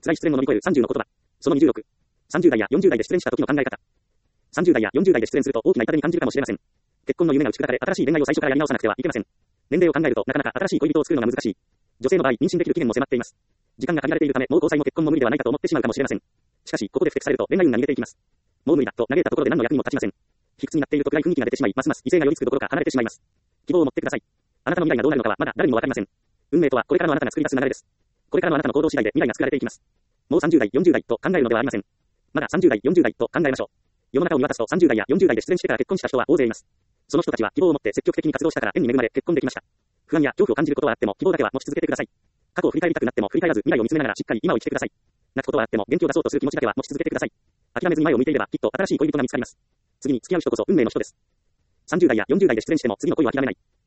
辛い失恋を乗り越える30の言葉。その26。30代や40代で失恋した時の考え方。30代や40代で失恋すると大きな痛手に感じるかもしれません。結婚の夢が打ち砕かれ、新しい恋愛を最初からやり直さなくてはいけません。年齢を考えるとなかなか新しい恋人を作るのが難しい。女性の場合、妊娠できる期限も迫っています。時間が限られているため、もう交際も結婚も無理ではないかと思ってしまうかもしれません。しかし、ここで不適されると恋愛運が逃げていきます。もう無理だと嘆いたところで何の役にも立ちません。卑屈になっていると暗い雰囲気が出てしまい、ますます異性が寄りつくどころか離れてしまいます。希望を持ってください。あなたの未来がどうなるのかはまだ誰にもわかりません。運命とはこれからのあなたが作り出す流れです。これからのあなたの行動次第で未来が作られていきます。もう30代、40代と考えるのではありません。まだ30代、40代と考えましょう。世の中を見渡すと30代や40代で失恋してから結婚した人は大勢います。その人たちは希望を持って積極的に活動したから縁に恵まれ結婚できました。不安や恐怖を感じることはあっても希望だけは持ち続けてください。過去を振り返りたくなっても振り返らず未来を見つめながらしっかり今を生きてください。泣くことはあっても元気を出そうとする気持ちだけは持ち続けてください。諦めずに前を見ていればきっと新しい恋人が見つかります。次に付き合う人こそ運命の人です。30代や40代で失恋しても次の恋は諦めない。